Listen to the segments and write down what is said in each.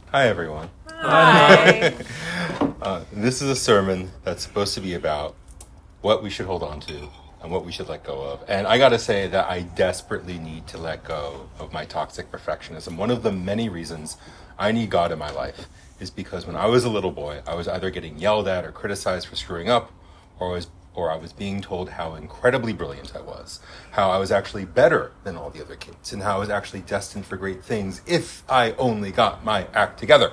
Hi, everyone. Hi. This is a sermon that's supposed to be about what we should hold on to and what we should let go of. And I got to say that I desperately need to let go of my toxic perfectionism. One of the many reasons I need God in my life is because when I was a little boy, I was either getting yelled at or criticized for screwing up, or I was being told how incredibly brilliant I was, how I was actually better than all the other kids, and how I was actually destined for great things if I only got my act together.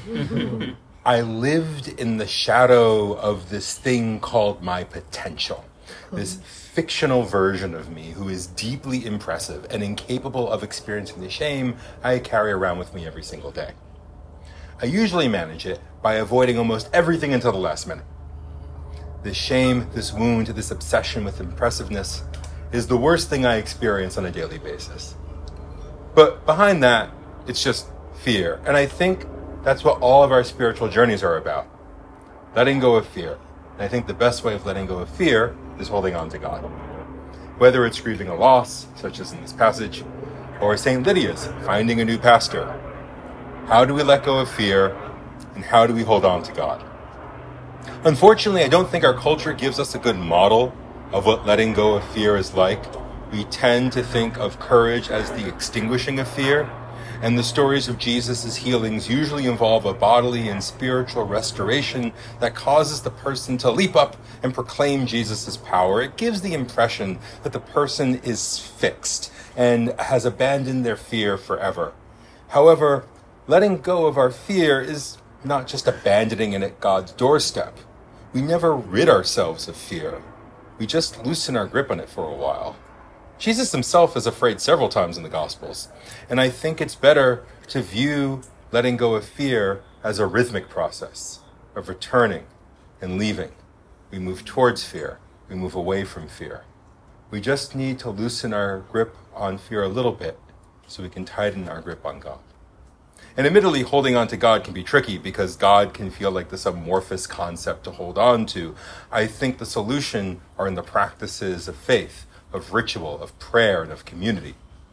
I lived in the shadow of this thing called my potential, this fictional version of me who is deeply impressive and incapable of experiencing the shame I carry around with me every single day. I usually manage it by avoiding almost everything until the last minute. This shame, this wound, this obsession with impressiveness is the worst thing I experience on a daily basis. But behind that, it's just fear. And I think that's what all of our spiritual journeys are about. Letting go of fear. And I think the best way of letting go of fear is holding on to God. Whether it's grieving a loss, such as in this passage, or St. Lydia's, finding a new pastor. How do we let go of fear, and how do we hold on to God? Unfortunately, I don't think our culture gives us a good model of what letting go of fear is like. We tend to think of courage as the extinguishing of fear, and the stories of Jesus' healings usually involve a bodily and spiritual restoration that causes the person to leap up and proclaim Jesus' power. It gives the impression that the person is fixed and has abandoned their fear forever. However, letting go of our fear is not just abandoning it at God's doorstep. We never rid ourselves of fear. We just loosen our grip on it for a while. Jesus himself is afraid several times in the Gospels, and I think it's better to view letting go of fear as a rhythmic process of returning and leaving. We move towards fear. We move away from fear. We just need to loosen our grip on fear a little bit so we can tighten our grip on God. And admittedly, holding on to God can be tricky because God can feel like this amorphous concept to hold on to. I think the solution are in the practices of faith, of ritual, of prayer, and of community.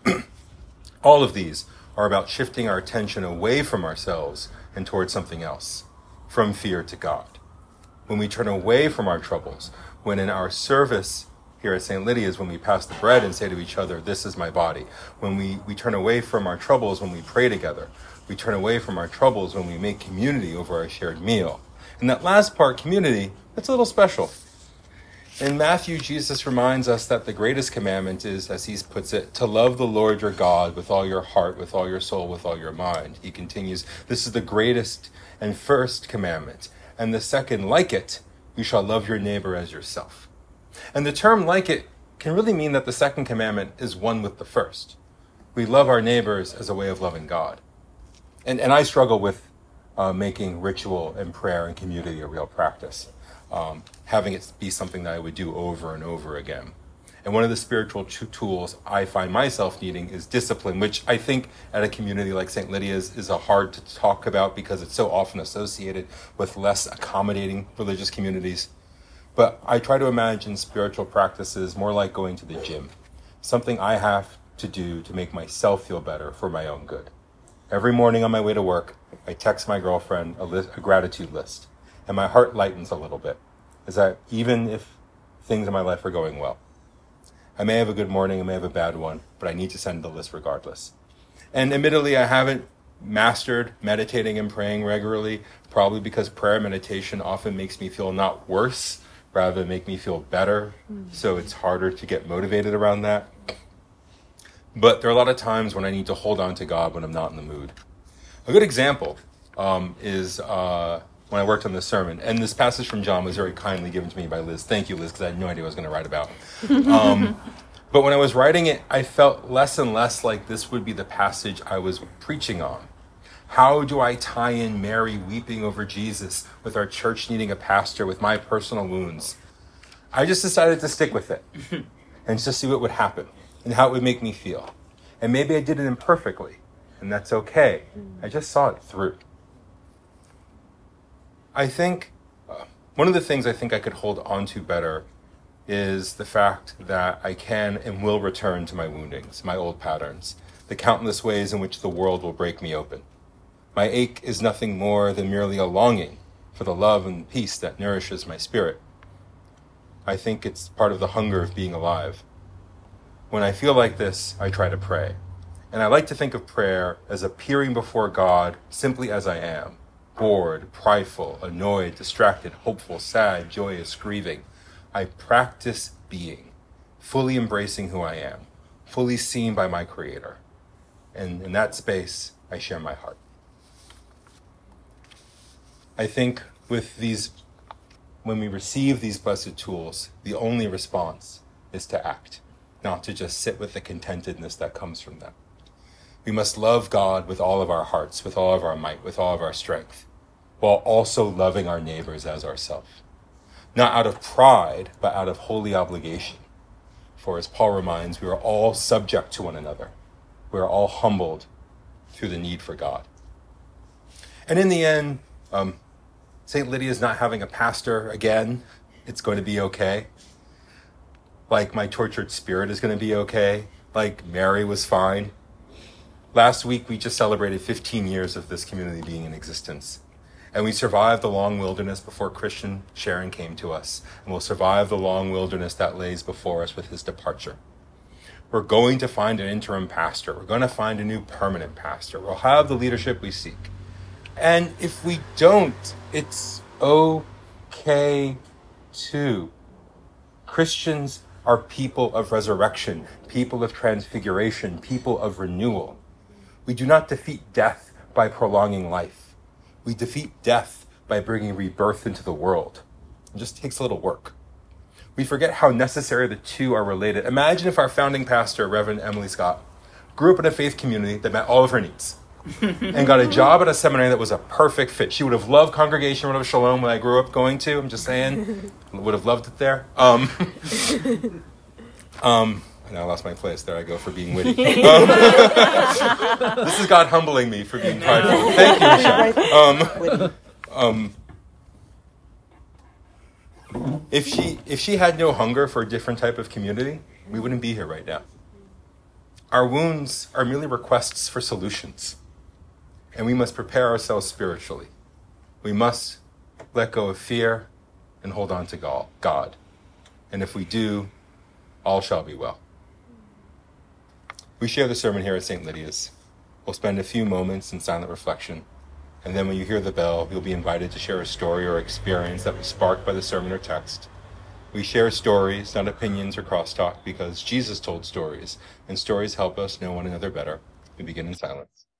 All of these are about shifting our attention away from ourselves and towards something else, from fear to God. When we turn away from our troubles, when in our service here at St. Lydia's, when we pass the bread and say to each other, "This is my body," when we turn away from our troubles when we pray together, we turn away from our troubles when we make community over our shared meal. And that last part, community, that's a little special. In Matthew, Jesus reminds us that the greatest commandment is, as he puts it, to love the Lord your God with all your heart, with all your soul, with all your mind. He continues, this is the greatest and first commandment. And the second, like it, you shall love your neighbor as yourself. And the term like it can really mean that the second commandment is one with the first. We love our neighbors as a way of loving God. And I struggle with making ritual and prayer and community a real practice, having it be something that I would do over and over again. And one of the spiritual tools I find myself needing is discipline, which I think at a community like St. Lydia's is hard to talk about because it's so often associated with less accommodating religious communities. But I try to imagine spiritual practices more like going to the gym, something I have to do to make myself feel better for my own good. Every morning on my way to work, I text my girlfriend a gratitude list, and my heart lightens a little bit, as even if things in my life are going well. I may have a good morning, I may have a bad one, but I need to send the list regardless. And admittedly, I haven't mastered meditating and praying regularly, probably because prayer and meditation often makes me feel not worse, rather than make me feel better, so it's harder to get motivated around that. But there are a lot of times when I need to hold on to God when I'm not in the mood. A good example is when I worked on this sermon. And this passage from John was very kindly given to me by Liz. Thank you, Liz, because I had no idea what I was going to write about. But when I was writing it, I felt less and less like this would be the passage I was preaching on. How do I tie in Mary weeping over Jesus with our church needing a pastor, with my personal wounds? I just decided to stick with it and just see what would happen and how it would make me feel. And maybe I did it imperfectly, and that's okay. I just saw it through. I think one of the things I think I could hold on to better is the fact that I can and will return to my woundings, my old patterns, the countless ways in which the world will break me open. My ache is nothing more than merely a longing for the love and peace that nourishes my spirit. I think it's part of the hunger of being alive. When I feel like this, I try to pray. And I like to think of prayer as appearing before God simply as I am, bored, prideful, annoyed, distracted, hopeful, sad, joyous, grieving. I practice being, fully embracing who I am, fully seen by my Creator. And in that space, I share my heart. I think when we receive these blessed tools, the only response is to act, not to just sit with the contentedness that comes from them. We must love God with all of our hearts, with all of our might, with all of our strength, while also loving our neighbors as ourselves. Not out of pride, but out of holy obligation. For as Paul reminds, we are all subject to one another. We are all humbled through the need for God. And in the end, St. Lydia is not having a pastor again. It's going to be okay. Like my tortured spirit is going to be okay. Like Mary was fine. Last week, we just celebrated 15 years of this community being in existence. And we survived the long wilderness before Christian Sharon came to us. And we'll survive the long wilderness that lays before us with his departure. We're going to find an interim pastor. We're going to find a new permanent pastor. We'll have the leadership we seek. And if we don't, it's okay too. Christians are people of resurrection, people of transfiguration, people of renewal. We do not defeat death by prolonging life. We defeat death by bringing rebirth into the world. It just takes a little work. We forget how necessary the two are related. Imagine if our founding pastor, Reverend Emily Scott, grew up in a faith community that met all of her needs and got a job at a seminary that was a perfect fit. She would have loved Congregation Road of Shalom when I grew up going to. I'm just saying, would have loved it there. And I lost my place. There I go for being witty. This is God humbling me for being prideful. Thank you, Michelle. If she had no hunger for a different type of community, we wouldn't be here right now. Our wounds are merely requests for solutions, and we must prepare ourselves spiritually. We must let go of fear and hold on to God. And if we do, all shall be well. We share the sermon here at St. Lydia's. We'll spend a few moments in silent reflection, and then when you hear the bell, you'll be invited to share a story or experience that was sparked by the sermon or text. We share stories, not opinions or crosstalk, because Jesus told stories, and stories help us know one another better. We begin in silence.